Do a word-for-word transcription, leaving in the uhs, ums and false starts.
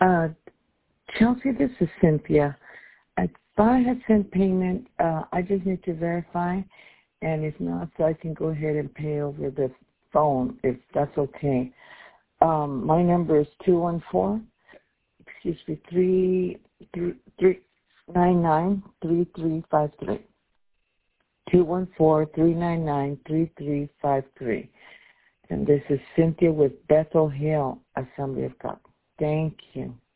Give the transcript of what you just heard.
Uh, Chelsea, this is Cynthia. I thought I had sent payment. Uh, I just need to verify, and if not, so I can go ahead and pay over the phone, if that's okay. Um, my number is two one four, excuse me, three three three nine nine three three five three. Two one four three nine nine three three five three. And this is Cynthia with Bethel Hill Assembly of God. Thank you.